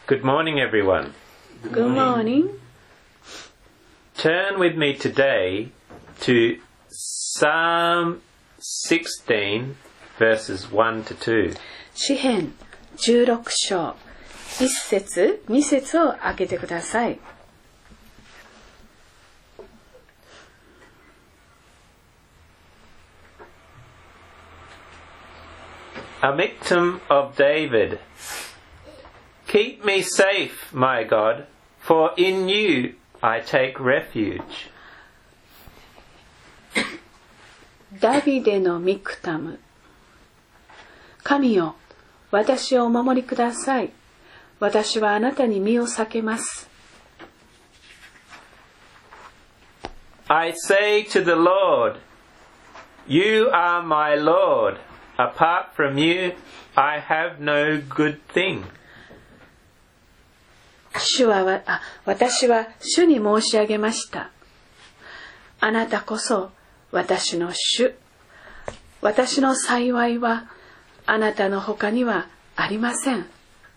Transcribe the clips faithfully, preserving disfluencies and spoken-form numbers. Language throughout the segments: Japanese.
Good morning, everyone. Good morning. Turn with me today to Psalm sixteen, verses one to two. 詩編じゅうろく章いっ節に節を開けてください。 A Michtam of David. Keep me safe, my God, for in you I take refuge. ダビデのミクタム。神よ、私をお守りください。私はあなたに身を避けます。 I say to the Lord, You are my Lord. Apart from you, I have no good thing. 主はあ、私は主に申し上げました。あなたこそ私の主。私の幸いはあなたの他にはありません。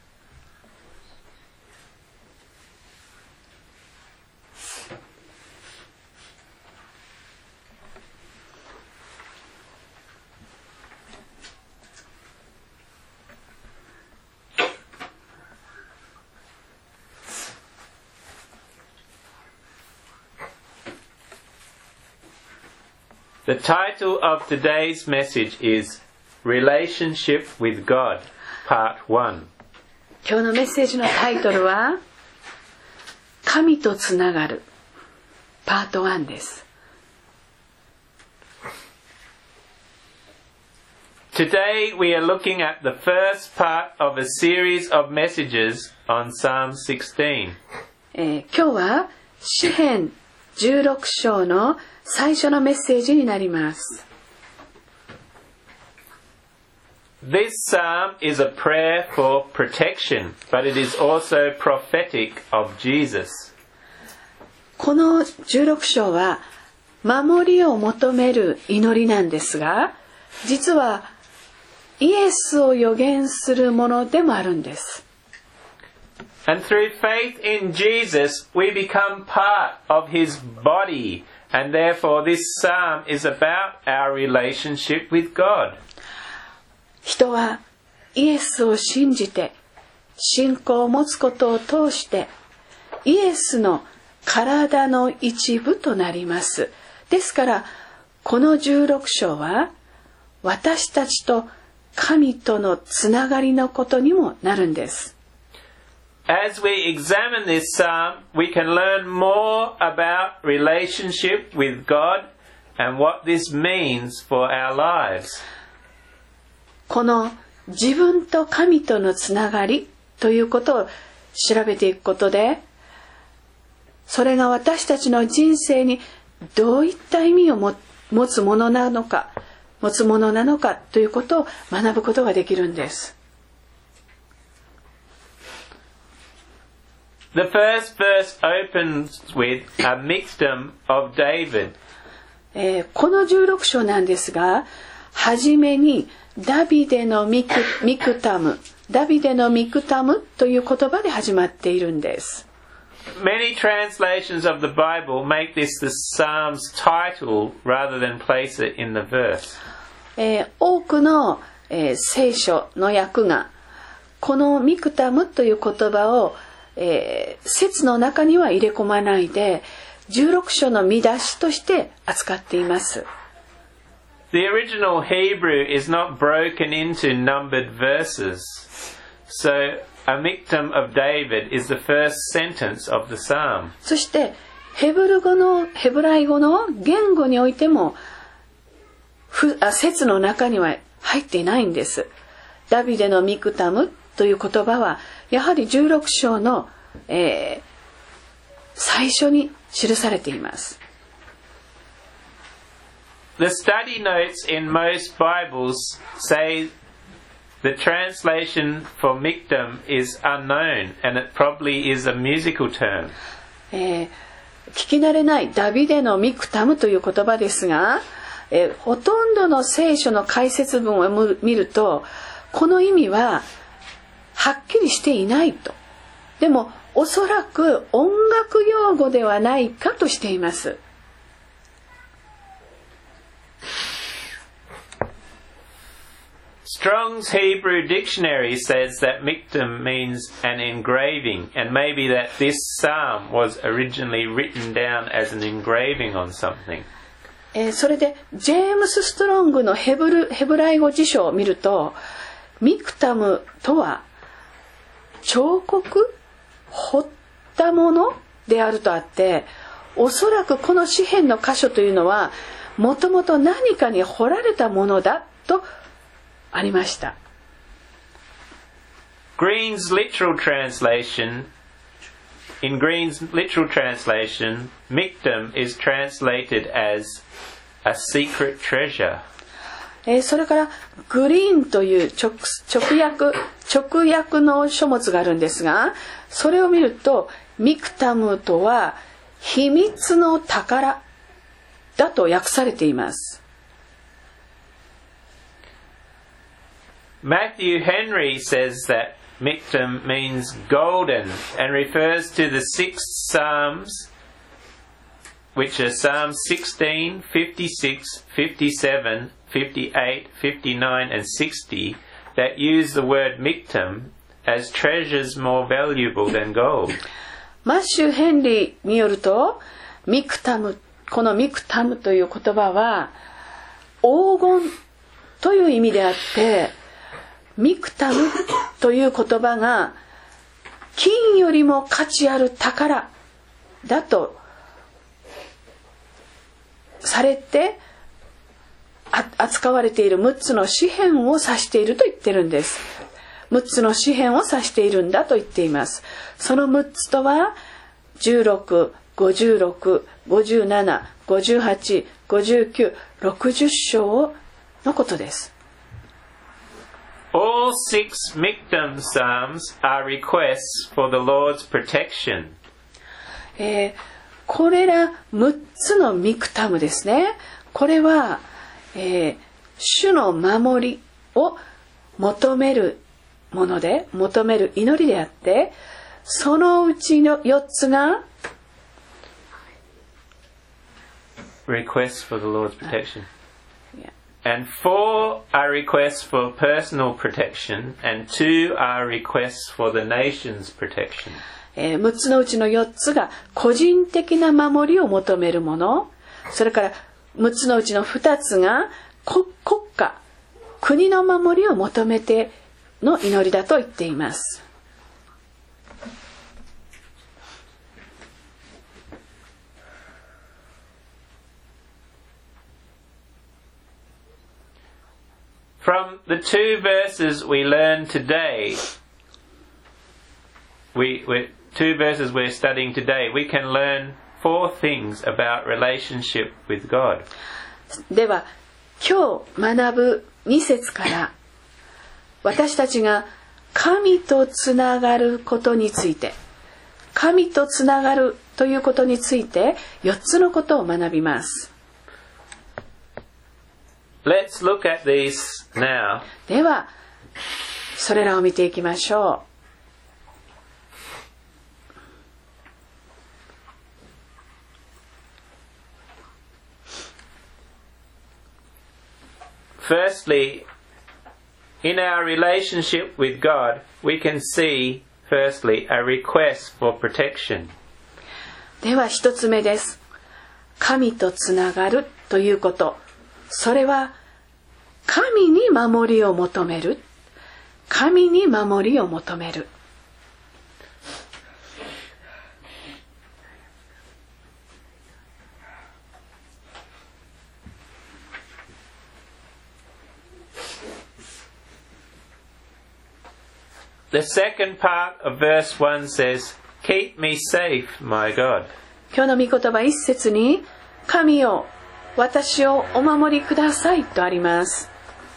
The title of today's message is Relationship with God, Part one. 今日のメッセージのタイトルは神とつながるパートワンです。 Today we are looking at the first part of a series of messages on Psalm sixteen. えー、今日は詩編じゅうろく章の最初のメッセージになります。 This psalm is a prayer for protection, but it is also prophetic of Jesus. このじゅうろく章は守りを求める祈りなんですが、実はイエスを予言するものでもあるんです。 And through faith in Jesus, we become part of his body, and therefore this psalm is about our relationship with God. 人はイエスを信じて信仰を持つことを通してイエスの体の一部となります。ですからこのじゅうろく章は私たちと神とのつながりのことにもなるんです。 As we examine this psalm, we can learn more about relationship with God and what this means for our lives. この自分と神とのつながりということを調べていくことで、それが私たちの人生にどういった意味を持つものなのか、持つものなのかということを学ぶことができるんです。 The first verse opens with a Michtam of David. えー、このじゅうろく章なんですが、はじめにダビデのミク、ミクタム、ダビデのミクタムという言葉で始まっているんです。 Many translations of the Bible make this the psalm's title rather than place it in the verse. えー、多くの、えー、聖書の訳がこのミクタムという言葉をえー、説の中には入れ込まないでじゅうろく章の見出しとして扱っています。 The original Hebrew is not broken into numbered verses, so a Michtam of David is the first sentence of the psalm. そしてヘブル語のヘブライ語の言語においてもふあ説の中には入っていないんです。ダビデのミクタムという言葉はやはりじゅうろく章の、えー、最初に記されています。 The study notes in most Bibles say the translation for Michtam is unknown and it probably is a musical term. えー、聞き慣れないダビデのミクタムという言葉ですが、えー、ほとんどの聖書の解説文を見るとこの意味ははっきりしていないとでもおそらく音楽用語ではないかとしています。 Strong's Hebrew Dictionary says that miktam means an engraving, and maybe that this psalm was originally written down as an engraving on something. えー、それでジェームス・ストロングのヘブル、ヘブライ語辞書を見ると、ミクタムとは彫刻、彫ったものであるとあって、おそらくこの詩編の箇所というのはもともと何かに彫られたものだとありました。 Green's literal translation In Green's literal translation, miktam is translated as a secret treasure. えー、それからグリーンという直、直訳、直訳の書物があるんですが、それを見るとミクタムとは秘密の宝だと訳されています。 Matthew Henry says that miktam means golden and refers to the six psalms, which are Psalms sixteen, fifty-six, fifty-seven, fifty-eight, fifty-nine and sixty that use the word miktam as treasures more valuable than gold. マッシュ・ヘンリーによると、ミクタム、このミクタムという言葉は黄金という意味であって、ミクタムという言葉が金よりも価値ある宝だとされて扱われているむっつの詩編を指していると言ってるんです。むっつの詩編を指しているんだと言っています。そのむっつとはじゅうろく、ごじゅうろく、ごじゅうなな、ごじゅうはち、ごじゅうきゅう、ろくじゅう章のことです。 All six miktam psalms are requests for the Lord's protection. えー、これらむっつのミクタムですね。これは、えー、主の守りを求めるもので、求める祈りであって、そのうちのよっつが requests for the Lord's protection.And four are requests for personal protection, and two are requests for the nation's protection. えー、むっつのうちのよっつが個人的な守りを求めるもの、それからむっつのうちのふたつが国家、国の守りを求めての祈りだと言っています。 From the two verses we learn today, we, we two verses we're studying today, we can learn four things about relationship with God. では、今日学ぶに節から私たちが神とつながることについて、神とつながるということについてよっつのことを学びます。 Let's look at these now. では、それらを見ていきましょう。Firstly, in our relationship with God, we can see, firstly, a request for protection. では一つ目です。神とつながるということ。それは神に守りを求める。神に守りを求める。 The second part of verse one says, Keep me safe, my God. 今日の御言葉一節に、神よ、私をお守りくださいとあります。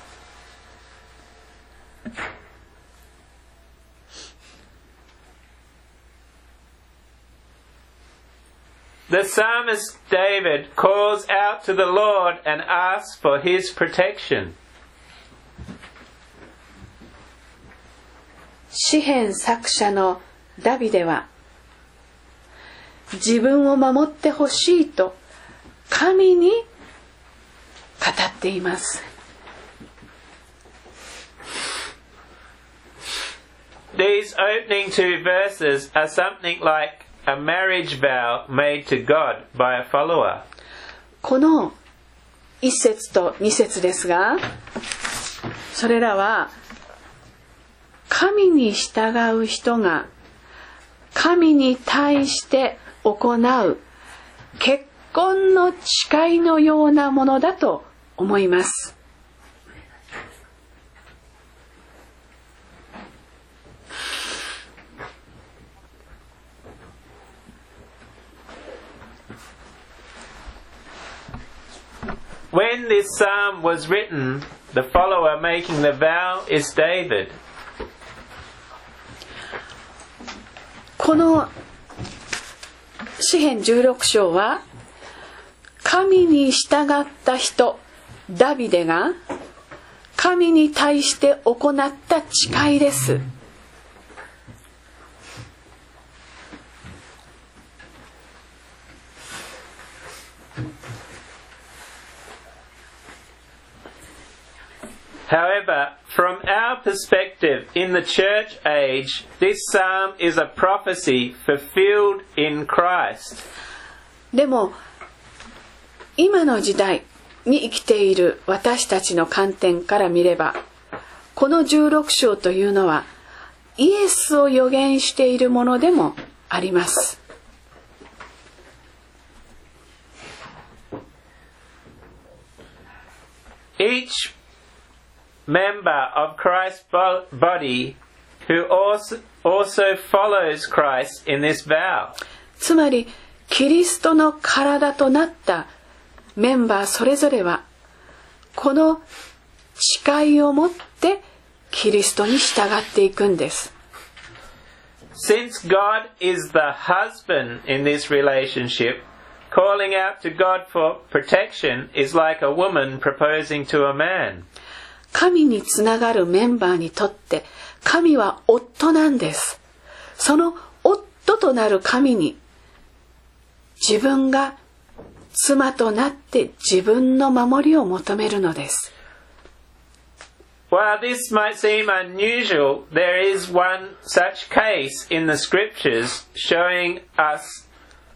The psalmist David calls out to the Lord and asks for his protection. 詩編作者のダビデは自分を守ってほしいと神に語っています。 These opening two verses are something like a marriage vow made to God by a follower. この一節と二節ですが、それらは神に従う人が神に対して行う結婚の誓いのようなものだと思います。 When this psalm was written, the follower making the vow is David. この詩編じゅうろく章は神に従った人ダビデが神に対して行った誓いです。 However, from our perspective in the church age, this psalm is a prophecy fulfilled in Christ. でも今の時代に生きている私たちの観点から見れば、このじゅうろく章というのはイエスを予言しているものでもあります。 Each member of Christ's body who also, also follows Christ in this vow. つまりキリストの体となったメンバーそれぞれはこの誓いを持ってキリストに従っていくんです。 Since God is the husband in this relationship, calling out to God for protection is like a woman proposing to a man. 神につながるメンバーにとって神は夫なんです。その夫となる神に自分が妻となって自分の守りを求めるのです。 While this might seem unusual, there is one such case in the scriptures showing us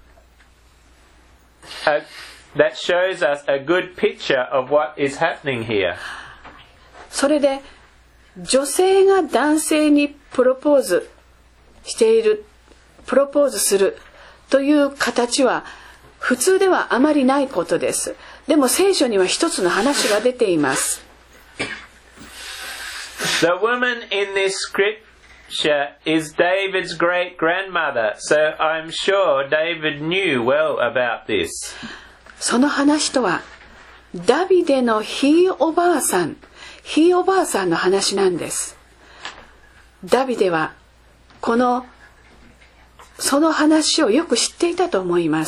a, that shows us a good picture of what is happening here. それで女性が男性にプロポーズしている、プロポーズするという形は普通ではあまりないことです。でも聖書には一つの話が出ています。 The woman in this scripture is David's great grandmother, so I'm sure David knew well about this. その話とはダビデのひいおばあさん、ひいおばあさんの話なんです。ダビデはこのその話をよく知っていたと思います。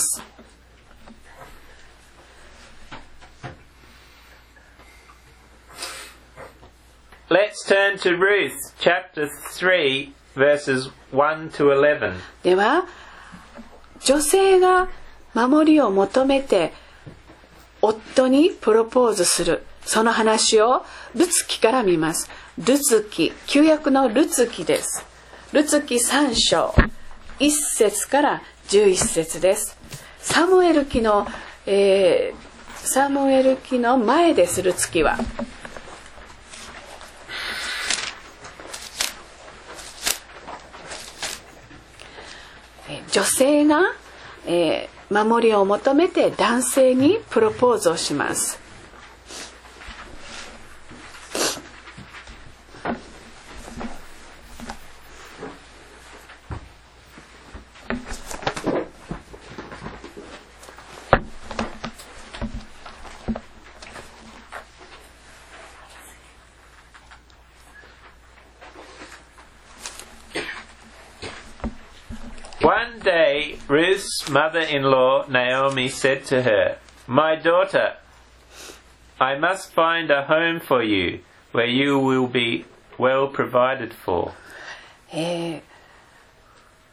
Let's turn to Ruth, chapter three, verses one to eleven. では、女性が守りを求めて夫にプロポーズする、その話をルツ記から見ます。ルツ記、旧約のルツ記です。ルツ記さん章、いっ節からじゅういっ節です。サムエル記の、えー、サムエル記の前です、ルツ記は。女性が、えー、守りを求めて男性にプロポーズをします。 One day, Ruth's mother-in-law, Naomi, said to her, "My daughter, I must find a home for you where you will be well provided for." えー、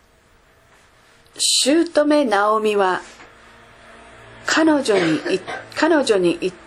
姑ナオミは彼女に彼女に言った。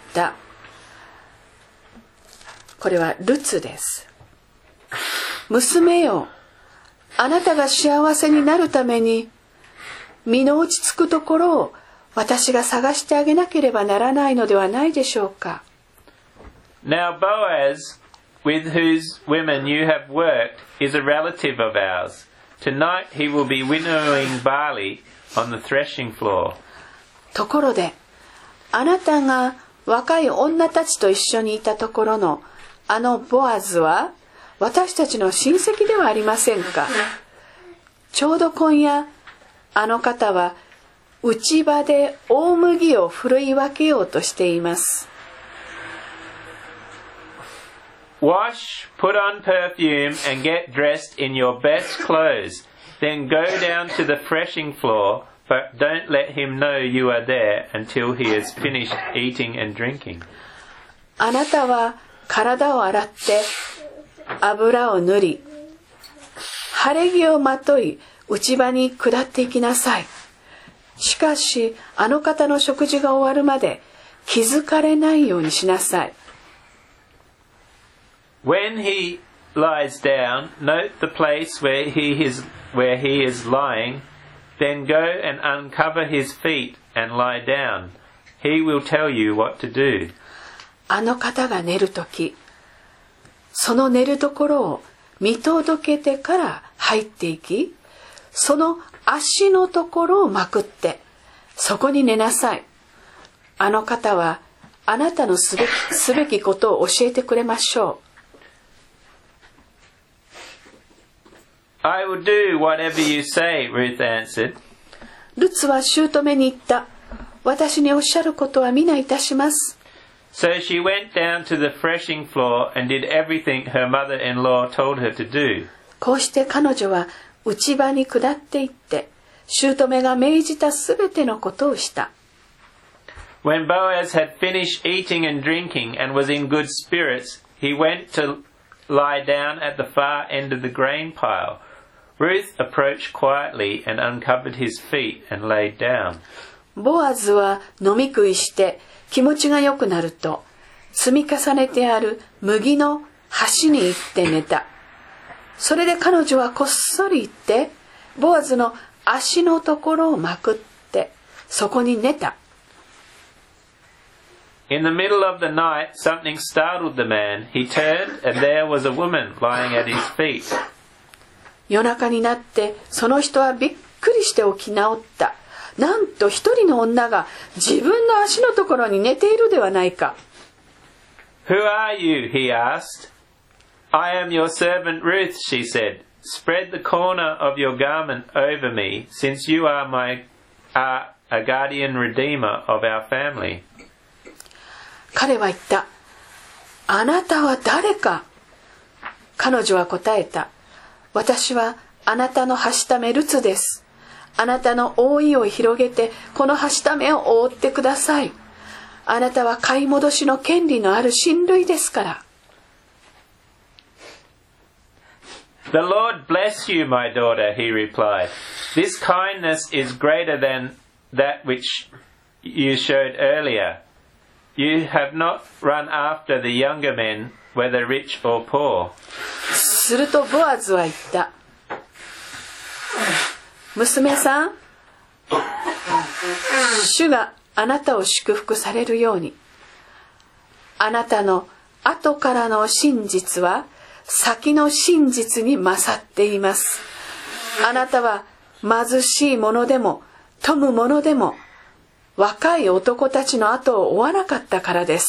これはルツです。娘よ、あなたが幸せになるために身の落ち着くところを私が探してあげなければならないのではないでしょうか。 Now Boaz, with whose women you have worked, is a relative of ours. Tonight he will be winnowing barley on the threshing floor. ところで、あなたが若い女たちと一緒にいたところのあのボアズは私たちの親戚ではありませんか。ちょうど今夜あの方は内場で大麦をふるい分けようとしています。 Wash, put on perfume, and get dressed in your best clothes. Then go down to the threshing floor, but don't let him know you are there until he has finished eating and drinking. あなたは体を洗って油を塗り、晴れ着をまとい内場に下っていきなさい。しかしあの方の食事が終わるまで気づかれないようにしなさい。 When he lies down, note the place where he is where he is lying. Then go and uncover his feet and lie down. He will tell you what to do. あの方が寝るとき、その寝るところを見届けてから入っていき、その足のところをまくってそこに寝なさい。あの方はあなたのすべき、すべきことを教えてくれましょう。 I will do whatever you say, Ruth answered. ルツは姑に言った。私におっしゃることは皆いたします。 So she went down to the threshing floor and did everything her mother-in-law told her to do. こうして彼女は内場に下っていって、姑が命じたすべてのことをした。 When Boaz had finished eating and drinking and was in good spirits, he went to lie down at the far end of the grain pile. Ruth approached quietly and uncovered his feet and laid down. ボアズは飲み食いして気持ちが良くなると、積み重ねてある麦の端に行って寝た。それで彼女はこっそり行って、ボアズの足のところをまくって、そこに寝た。 In the middle of the night, something startled the man. He turned, and there was a woman lying at his feet. 夜中になって、その人はびっくりして起き直った。なんと一人の女が自分の足のところに寝ているではないか。 Who are you? He asked. I am your servant Ruth, she said. Spread the corner of your garment over me, since you are my are a guardian redeemer of our family. 彼は言った。あなたは誰か。彼女は答えた。私はあなたのはしためルツです。あなたの覆いを広げてこのはしためを覆ってください。あなたは買い戻しの権利のある親類ですから。 The Lord bless you, my daughter, he replied. This kindness is greater than that which you showed earlier. You have not run after the younger men, whether rich or poor. するとボアズは言った。娘さん、主があなたを祝福されるように。あなたの後からの真実は先の真実に勝っています。あなたは貧しい者でも富む者でも若い男たちの後を追わなかったからです。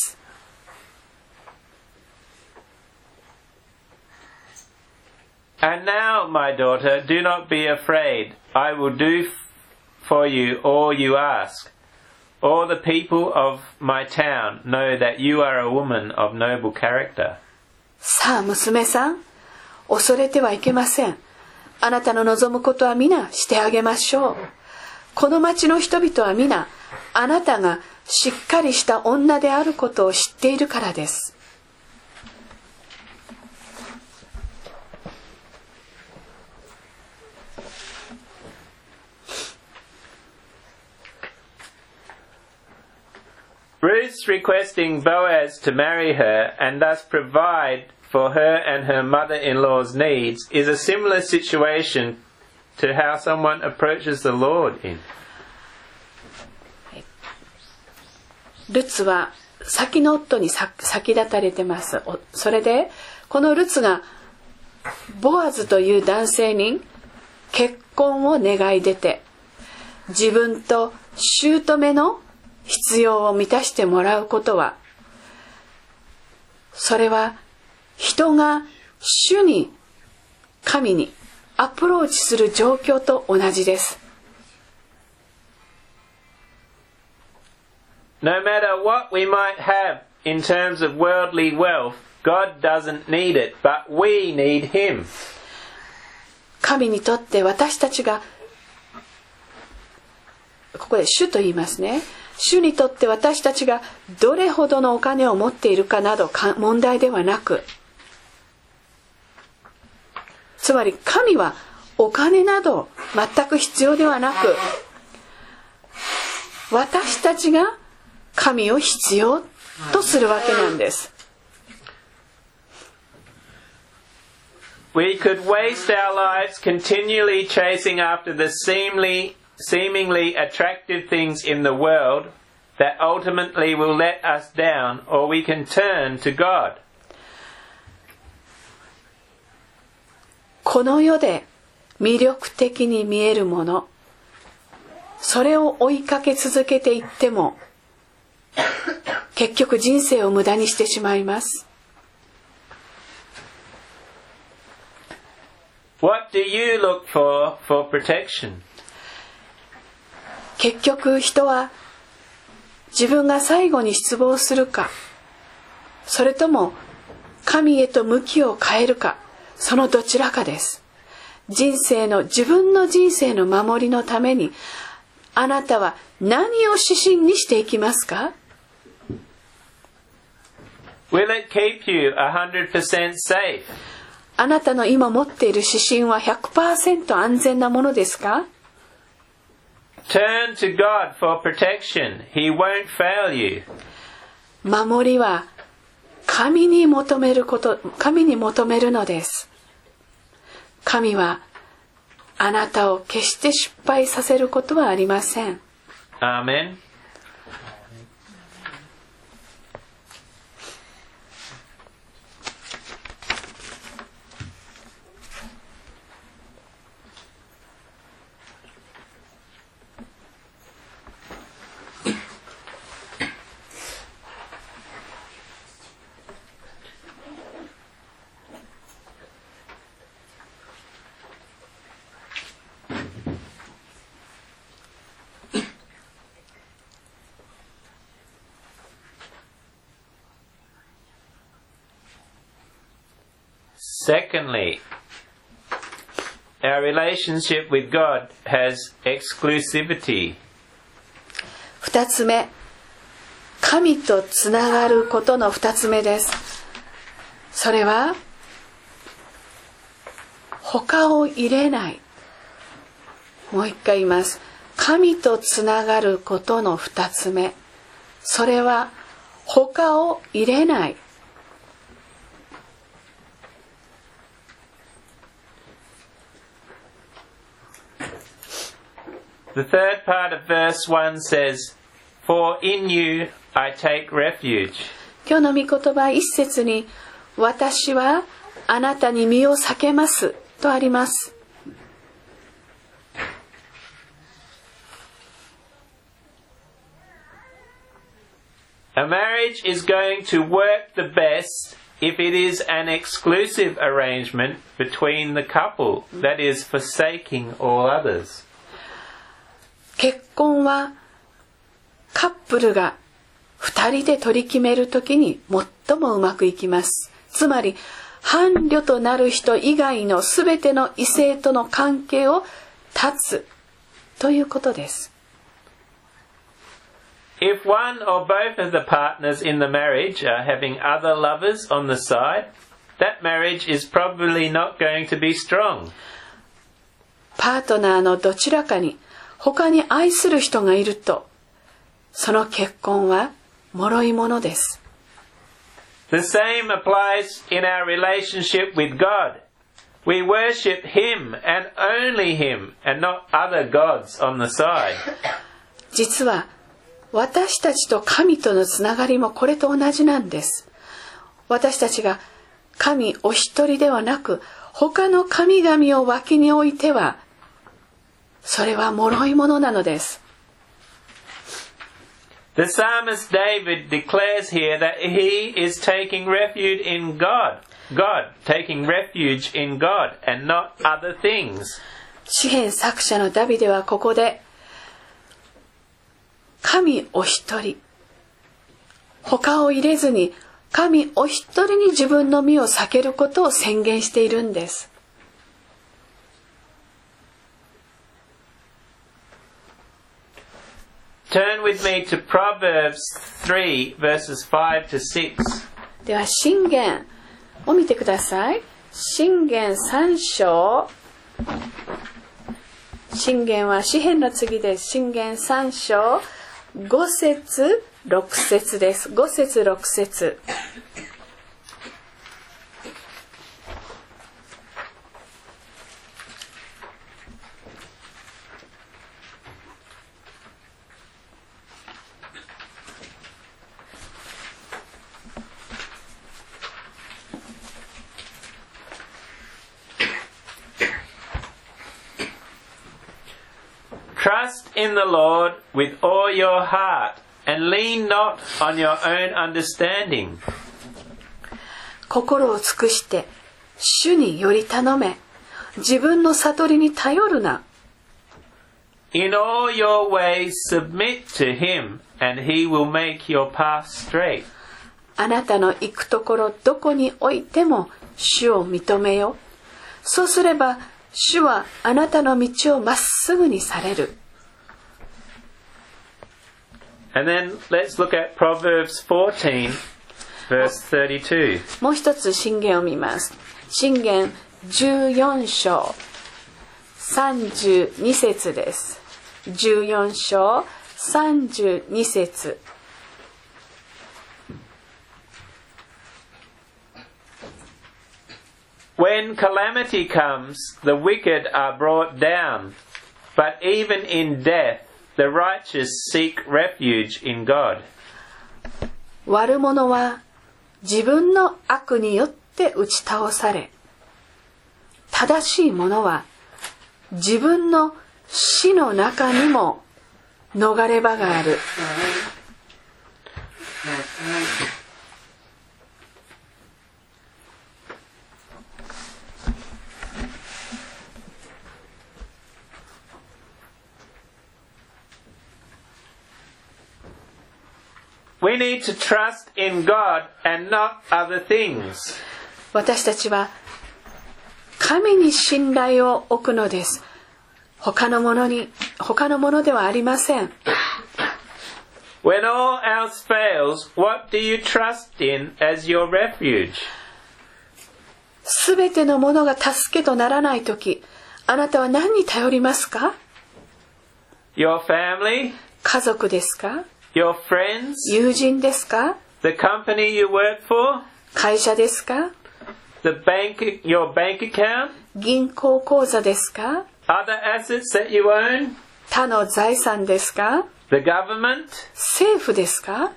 And now, my daughter, do not be afraid. I will do for you all you ask. All the people of my town know that you are a woman of noble character. さあ娘さん、恐れてはいけません。あなたの望むことは皆してあげましょう。この町の人々は皆あなたがしっかりした女であることを知っているからです。 Ruth's requesting Boaz to marry her and thus provide for her and her mother-in-law's needs is a similar situation to how someone approaches the Lord in. ルツは先の夫に先立たれてます。それでこのルツがボアズという男性に結婚を願い出て、自分と姑の必要を満たしてもらうことは、それは人が主に、神にアプローチする状況と同じです。 No matter what we might have in terms of worldly wealth, God doesn't need it, but we need Him. 神にとって私たちが、ここで主と言いますね。主にとって私たちがどれほどのお金を持っているかなど問題ではなく、つまり神はお金など全く必要ではなく、私たちが神を必要とするわけなんです。 We could waste our lives continually chasing after the seemingly, seemingly attractive things in the world that ultimately will let us down, or we can turn to God. この世で魅力的に見えるもの、それを追いかけ続けていっても、結局人生を無駄にしてしまいます。 What do you look for for protection? 結局人は自分が最後に失望するか、それとも神へと向きを変えるか、そのどちらかです。人生の自分の人生の守りのためにあなたは何を指針にしていきますか？ Will it keep you one hundred percent safe? あなたの今持っている指針は ひゃくパーセント 安全なものですか？ Turn to God for protection. He won't fail you. 守りは神に求めること、神に求めるのです。神はあなたを決して失敗させることはありません。 アーメン。Secondly, our relationship with God has exclusivity. 二つ目、神とつながることの二つ目です。それは他を入れない。もう一回言います。神とつながることの二つ目。それは他を入れない。 The third part of verse one says, For in you I take refuge. 今日の御言葉一節に、私はあなたに身を避けますとあります。 A marriage is going to work the best if it is an exclusive arrangement between the couple, that is, forsaking all others. 結婚はカップルが二人で取り決めるときに最もうまくいきます。つまり伴侶となる人以外のすべての異性との関係を断つということです。 If one or both of the partners in the marriage are having other lovers on the side, that marriage is probably not going to be strong. パートナーのどちらかに他に愛する人がいると、その結婚は脆いものです。 The same applies in our relationship with God. We worship Him and only Him and not other gods on the side. 実は私たちと神とのつながりもこれと同じなんです。私たちが神お一人ではなく他の神々を脇に置いてはそれは脆いものなのです。 The psalmist David declares here that he is taking refuge in God. God, taking refuge in God and not other things. 詩編作者のダビデはここで神お一人、他を入れずに神お一人に自分の身を避けることを宣言しているんです。 Turn with me to Proverbs three, verses five to six. では箴言を見てください。箴言三章。箴言は詩編の次です。箴言三章五節六節です。五節六節。 Trust in the Lord with all your heart and lean not on your own understanding. 心を尽くして主により頼め。自分の悟りに頼るな。 In all your ways submit to him and he will make your path straight. あなたの行くところどこにおいても主を認めよ。そうすれば主はあなたの道をまっすぐにされる。 And then let's look at Proverbs fourteen, verse thirty-two. もう一つ箴言を見ます。箴言じゅうよん章さんじゅうに節です。じゅうよん章さんじゅうに節。 When calamity comes, the wicked are brought down, but even in death, the righteous seek refuge in God. 悪者は自分の悪によって打ち倒され、正しい者は自分の死の中にも逃れ場がある。 We need to trust in God and not other things. 私たちは神に信頼を置くのです。他のものに、他のものではありません。 When all else fails, what do you trust in as your refuge? すべてのものが助けとならないとき、あなたは何に頼りますか？ Your family? 家族ですか？ Your friends? 友人ですか？ The company you work for? 会社ですか？ The bank, your bank account? 銀行口座ですか？ Other assets that you own? 他の財産ですか？ The government? 政府ですか？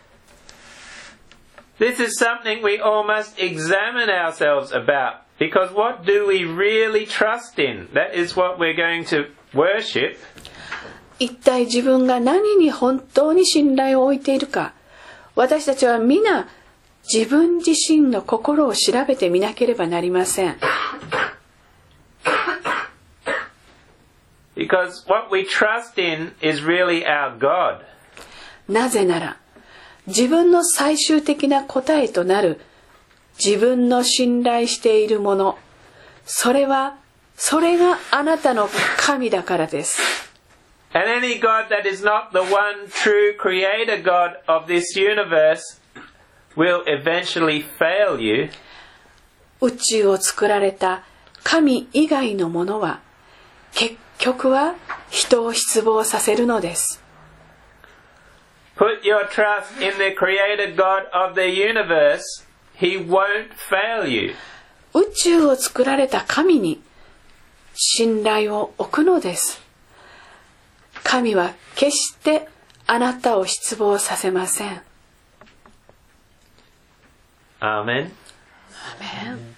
This is something we all must examine ourselves about, because what do we really trust in? That is what we're going to worship. 一体自分が何に本当に信頼を置いているか、私たちは皆自分自身の心を調べてみなければなりません。 Because what we trust in is really our God. なぜなら、自分の最終的な答えとなる自分の信頼しているもの、それは、それがあなたの神だからです。 And any God that is not the one true creator God of this universe will eventually fail you. 宇宙を作られた神以外のものは結局は人を失望させるのです。 Put put your trust in the Creator God of the universe, He won't fail you. 宇宙を作られた神に信頼を置くのです。神は決してあなたを失望させません。 アーメン。 アーメン。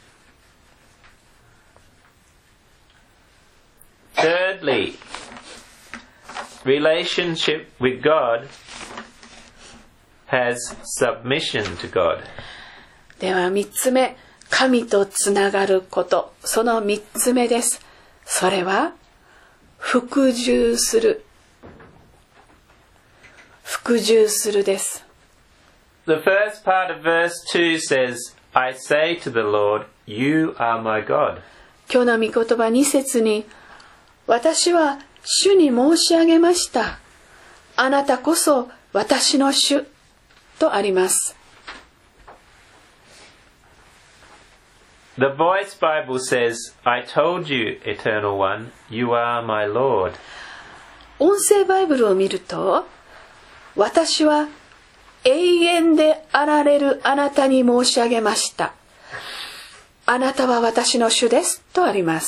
Thirdly, relationship with God has submission to God. では三つ目、神とつながること、その三つ目です。それは服従する。服従するです。 The first part of verse two says, I say to the Lord, You are my God. 今日の御言葉二節に、私は主に申し上げました。あなたこそ私の主とあります。 The Voice Bible says, I told you, Eternal One, you are my Lord. 音声バイブルを見ると、私は永遠であられるあなたに申し上げました。あなたは私の主ですとあります。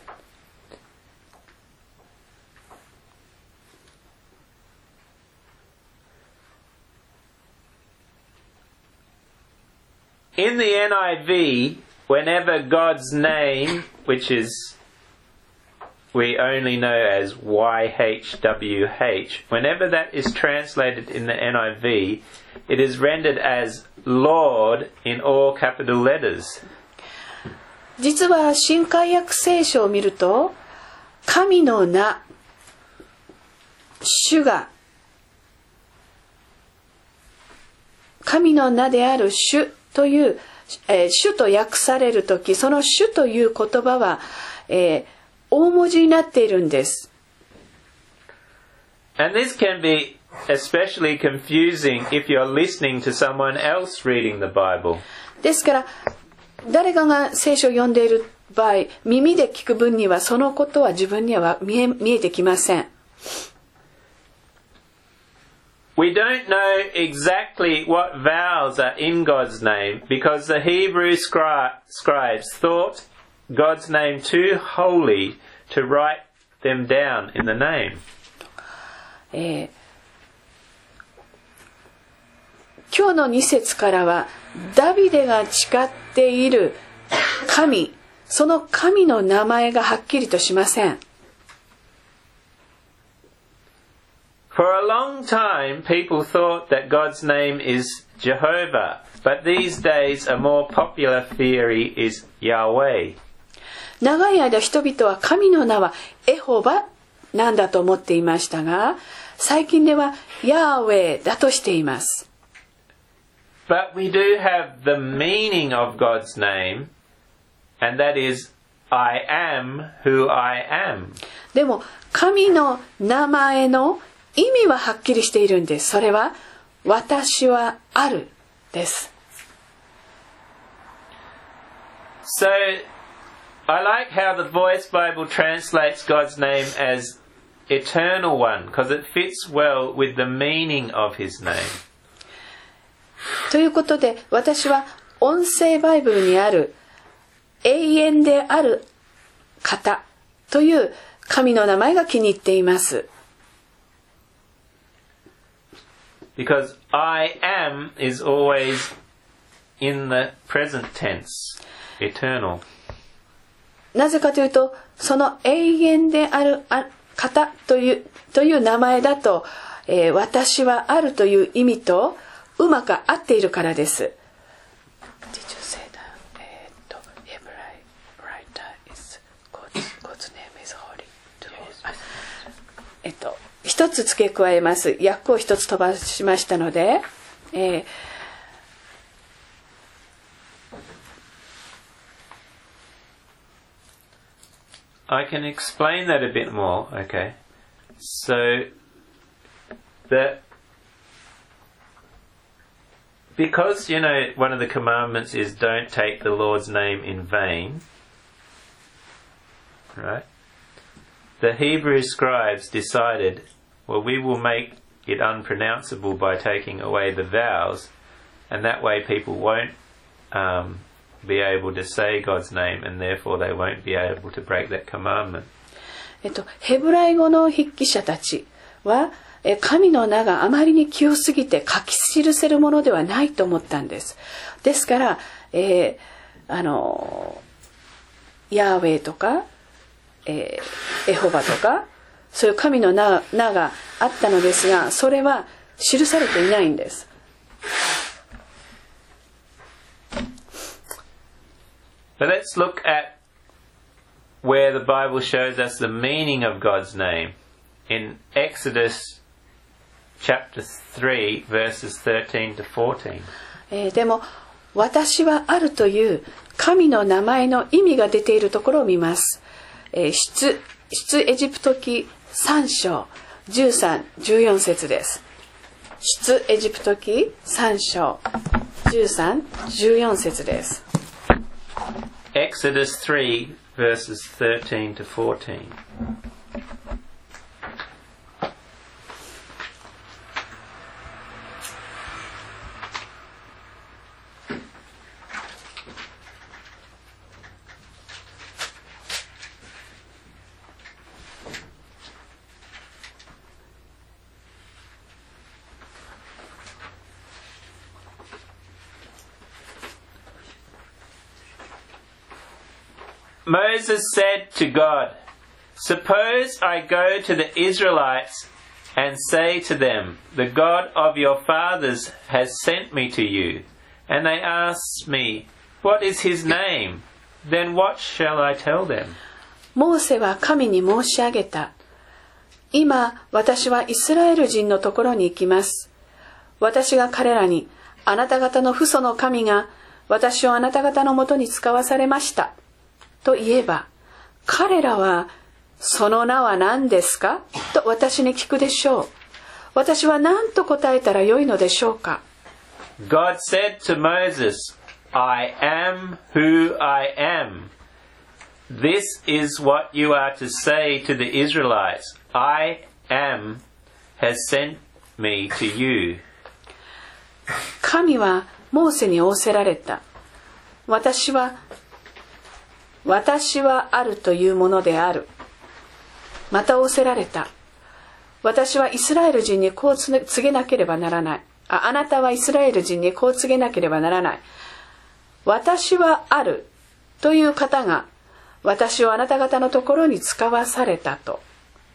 In the N I V, whenever God's name, which is we only know as Y H W H, whenever that is translated in the N I V, it is rendered as Lord in all capital letters. 実は新海訳聖書を見ると、神の名、主が、神の名である主という、えー、主と訳されるとき、その主という言葉は、えー、大文字になっているんです。 And this can be especially confusing if you're listening to someone else reading the Bible. ですから、誰かが聖書を読んでいる場合、耳で聞く分にはそのことは自分には見え、見えてきません。 We don't know exactly what vowels are in God's name because the Hebrew scri- scribes thought God's name too holy to write them down in the name. えー、今日のに節からはダビデが誓っている神、その神の名前がはっきりとしません。 For a long time, people thought that God's name is Jehovah, but these days a more popular theory is Yahweh. 長い間人々は神の名はエホバなんだと思っていましたが、最近ではヤーウェイだとしています。 But we do have the meaning of God's name, and that is, I am who I am. でも神の名前の意味ははっきりしているんです。それは私はあるです。 So, I like how the Voice Bible translates God's name as Eternal One, because it fits well with the meaning of His name. ということで、私は音声バイブルにある永遠である方という神の名前が気に入っています。 Because I am is always in the present tense, eternal. なぜかというと、その永遠である方という、という名前だと、えー、私はあるという意味とうまく合っているからです。Did you say that? えっと、Hebrew writer is God's, God's name is holy. えっと、一つ付け加えます。訳を一つ飛ばしましたので、えー I can explain that a bit more, okay. So, the, because, you know, one of the commandments is don't take the Lord's name in vain, right? The Hebrew scribes decided, well, we will make it unpronounceable by taking away the vowels, and that way people won't um, be able to say God's name, and therefore they won't be able to break that commandment. えっと、ヘブライ語の筆記者たちは、え神の名があまりに清すぎて書き記せるものではないと思ったんです。ですから、えー、あのヤーウェイとか、えー、エホバとか、そういう神の 名, 名があったのですが、それは記されていないんです。 But let's look at where the Bible shows us the meaning of God's name. In Exodus chapter three, verses thirteen to fourteen. えー、でも、私はあるという神の名前の意味が出ているところを見ます。えー、出、出エジプト記さん章じゅうさん、じゅうよん節です。出エジプト記さん章じゅうさん、じゅうよん節です。 Exodus three, verses thirteen to fourteen. Moses said to God, "Suppose I go to the Israelites and say to them, the God of your fathers has sent me to you, and they ask me, what is his name? Then what shall I tell them?" モーセは神に申し上げた。今、私はイスラエル人のところに行きます。私が彼らに、あなた方の父祖の神が私をあなた方のもとに使わされました。と言えば、彼らは、その名は何ですかと私に聞くでしょう。私は何と答えたらよいのでしょうか。 God said to Moses, I am who I am. This is what you are to say to the Israelites. I am has sent me to you. 神はモーセに仰せられた。私は私はあるというものである。また仰せられた。私はイスラエル人にこう告げなければならない。あ、あなたはイスラエル人にこう告げなければならない。私はあるという方が私をあなた方のところに使わされたと。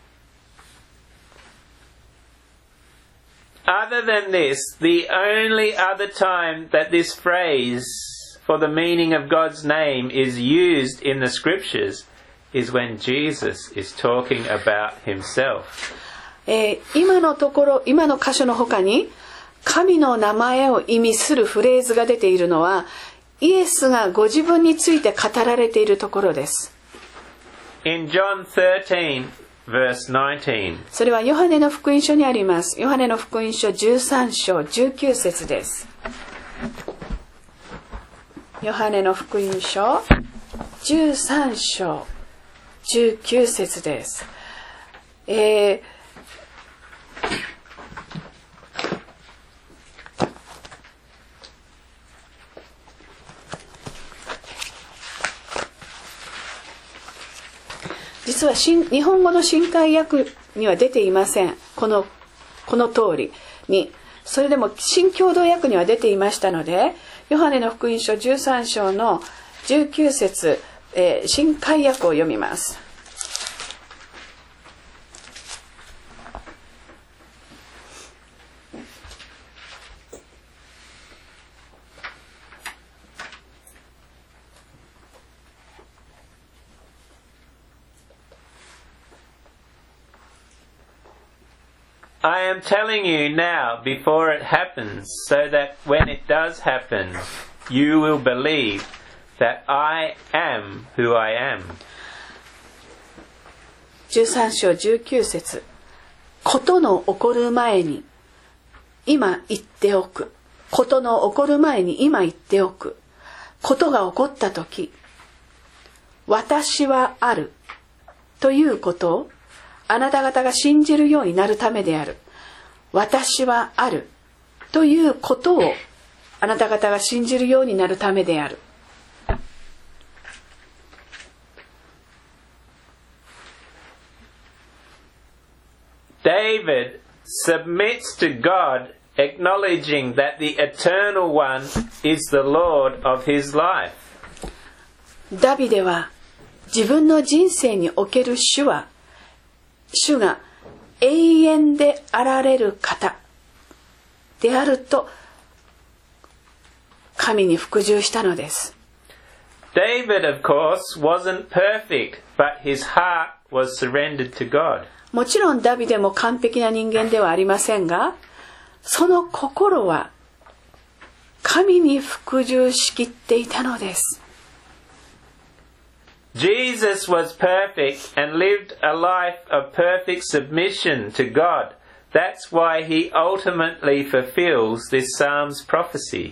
Other than this, the only other time that this phrase for the meaning of God's name is used in the scriptures is when Jesus is talking about himself. えー、今のところ、今の箇所の他に神の名前を意味するフレーズが出ているのはイエスがご自分について語られているところです。 In John thirteen, verse nineteen. それはヨハネの福音書にあります。ヨハネの福音書じゅうさん章じゅうきゅう節です。ヨハネの福音書じゅうさん章じゅうきゅう節です。えー、実は新日本語の新海訳には出ていません。このこの通りに。それでも新共同訳には出ていましたので、ヨハネの福音書じゅうさん章のじゅうきゅう節、えー、新海訳を読みます。 I am telling you now before it happens, so that when it does happen, you will believe that I am who I am. じゅうさん章じゅうきゅう節。ことの起こる前に今言っておく。ことの起こる前に今言っておく。ことが起こったとき、私はあるということをあなた方が信じるようになるためである。 私はあるということをあなた方が信じるようになるためである。 David submits to God, acknowledging that the Eternal One is the Lord of his life. ダビデは自分の人生における主は、主が永遠であられる方であると神に服従したのです。 David, of course, wasn't perfect, but his heart was surrendered to God. もちろんダビデも完璧な人間ではありませんが、その心は神に服従しきっていたのです。 Jesus was perfect and lived a life of perfect submission to God. That's why he ultimately fulfills this Psalm's prophecy.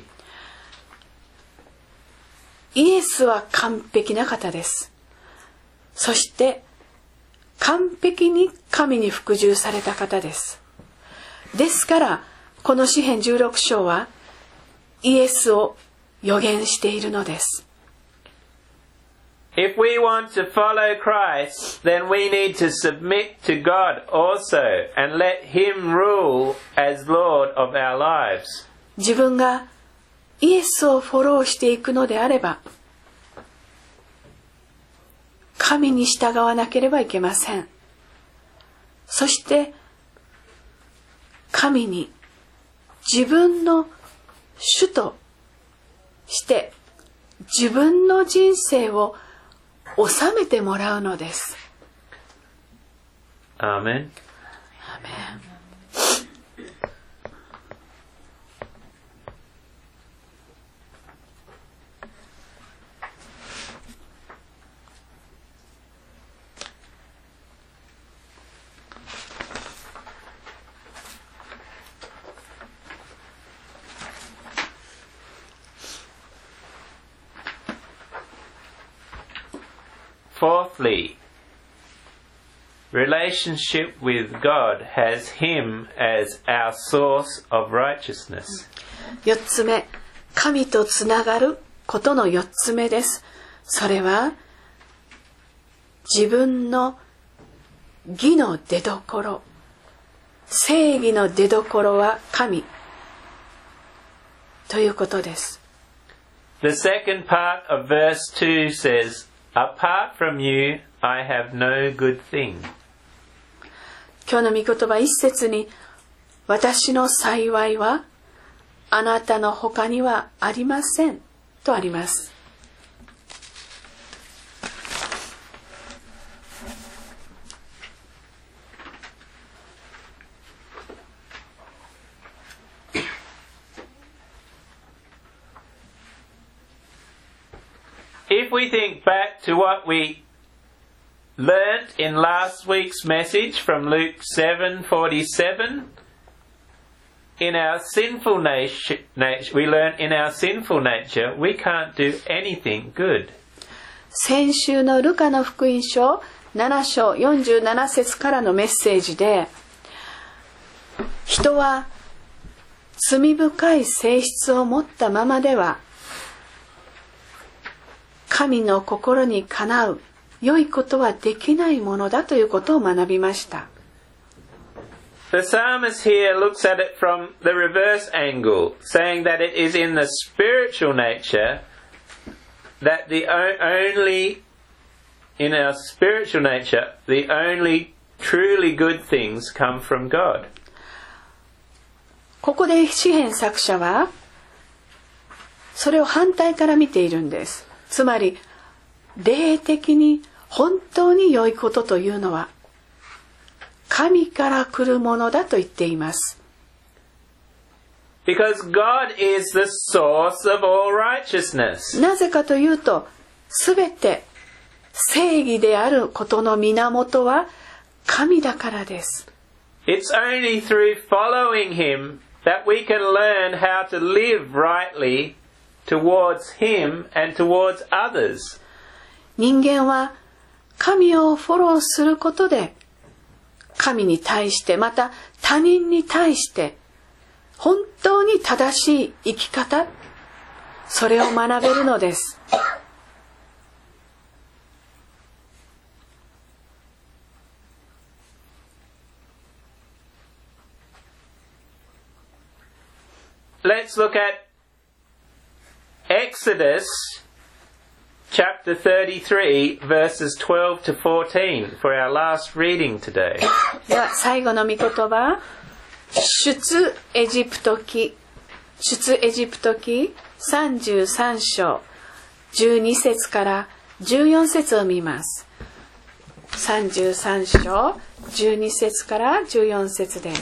イエスは完璧な方です。そして完璧に神に服従された方です。ですからこの詩編じゅうろく章はイエスを予言しているのです。 If we want to follow Christ, then we need to submit to God also and let Him rule as Lord of our lives. 自分がイエスをフォローしていくのであれば、神に従わなければいけません。そして神に自分の主として自分の人生を収めてもらうのです。 アーメン。 アーメン。 Fourthly, relationship with God has Him as our source of righteousness. 四つ目、神とつながることの四つ目です。それは自分の義の出どころ、正義の出どころは神ということです。 The second part of verse two says,Apart from you, I have no good thing. 今日の御言葉一節に、私の幸いはあなたの他にはありませんとあります。 If we think back to what we learnt in last week's message from Luke seven forty-seven, in our sinful nature, we learnt in our sinful nature we can't do anything good. 先週のルカの福音書なな章よんじゅうなな節からのメッセージで、人は罪深い性質を持ったままでは神の心にかなう良いことはできないものだということを学びました。 The psalmist here looks at it from the reverse angle, saying that it is in the spiritual nature that the only, in our spiritual nature, the only truly good things come from God. ここで詩編作者はそれを反対から見ているんです。つまり霊的に本当に良いことというのは神から来るものだと言っています。 Because God is the source of all righteousness. なぜかというと、すべて正義であることの源は神だからです。 It's only through following Him that we can learn how to live rightly towards Him and towards others. 人間は神をフォローすることで神に対してまた他人に対して本当に正しい生き方、それを学べるのです。 Let's look at Exodus chapter thirty-three, verses twelve to fourteen for our last reading today. では最後の御言葉、出エジプト記、出エジプト記さんじゅうさん章じゅうに節からじゅうよん節を見ます。さんじゅうさん章じゅうに節からじゅうよん節です。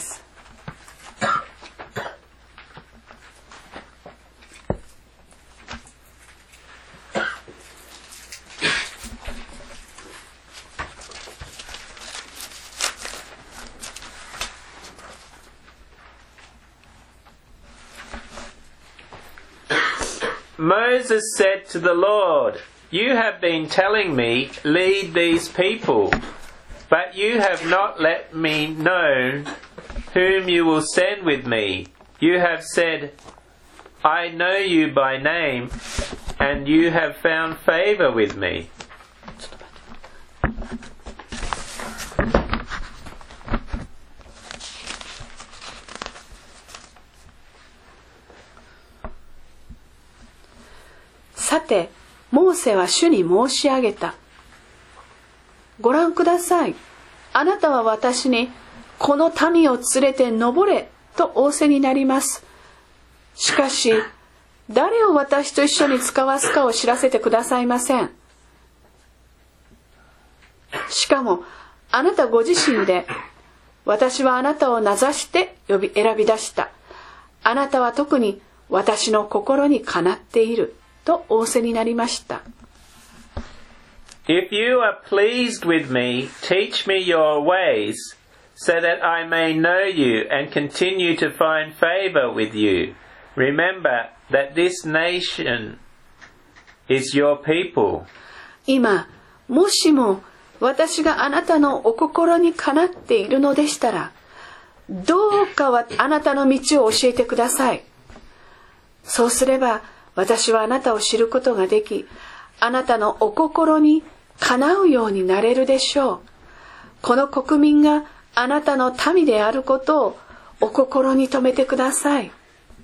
Moses said to the Lord, "You have been telling me, lead these people, but you have not let me know whom you will send with me. You have said, I know you by name, and you have found favor with me." さて、モーセは主に申し上げた。ご覧ください。あなたは私に、この民を連れて登れと仰せになります。しかし、誰を私と一緒に使わすかを知らせてくださいません。しかも、あなたご自身で、私はあなたを名指して呼び選び出した。あなたは特に私の心にかなっている。と仰せになりました。 If you are pleased with me, teach me your ways, so that I may know you and continue to find favor with you. Remember that this nation is your people. 今、もしも私があなたのお心にかなっているのでしたら、どうかはあなたの道を教えてください。そうすれば、私はあなたを知ることができ、あなたのお心にかなうようになれるでしょう。この国民があなたの民であることをお心に留めてください。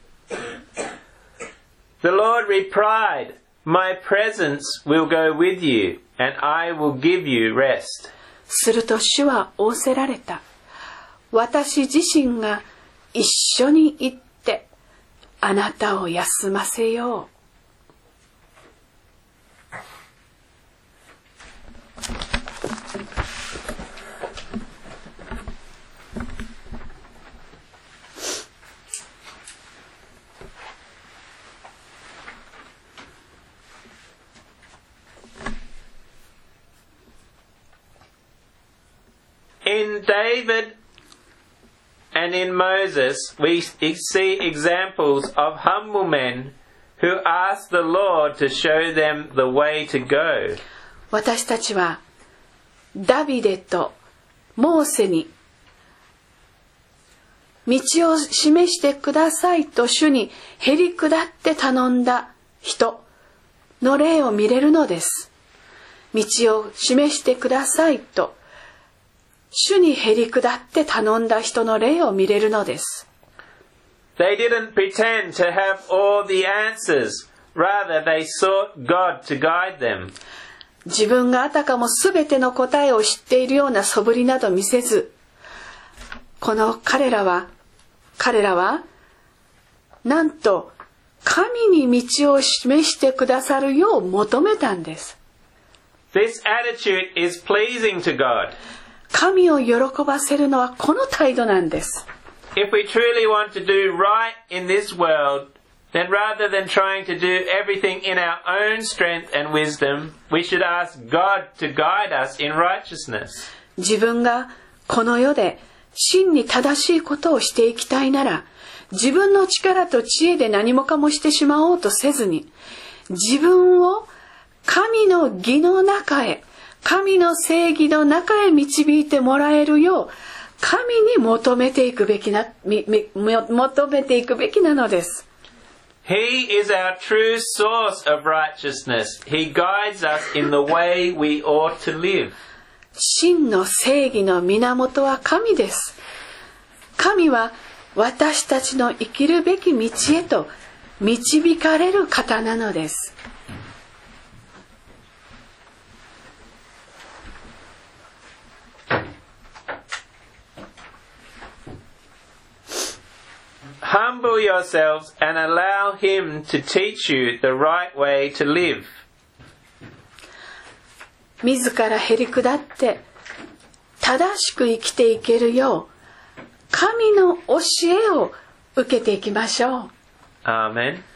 The Lord replied, My presence will go with you, and I will give you rest. すると主は仰せられた。私自身が一緒に行って、あなたを休ませよう。 In David and in Moses, we see examples of humble men who ask the Lord to show them the way to go. 私たちはダビデとモーセに道を示してくださいと主にへり下って頼んだ人の例を見れるのです。道を示してくださいと主にへり下って頼んだ人の例を見れるのです。 They didn't pretend to have all the answers. Rather, they sought God to guide them. 自分があたかもすべての答えを知っているような素振りなど見せず、この彼らは、彼らは、なんと神に道を示してくださるよう求めたんです。 This attitude is pleasing to God. 神を喜ばせるのはこの態度なんです。 If we truly want to do right in this world, then rather than trying to do everything in our own strength and wisdom, we should ask God to guide us in righteousness. 自分がこの世で真に正しいことをしていきたいなら、自分の力と知恵で何もかもしてしまおうとせずに、自分を神の義の中へ、神の正義の中へ導いてもらえるよう、 神に求めていくべきな、みみ求めていくべきなのです。 He is our true source of righteousness. He guides us in the way we ought to live. 真の正義の源は神です。神は私たちの生きるべき道へと導かれる方なのです。 Humble yourselves and allow him to teach you the right way to live. 自らへり下って正しく生きていけるよう神の教えを受けていきましょう。 Amen.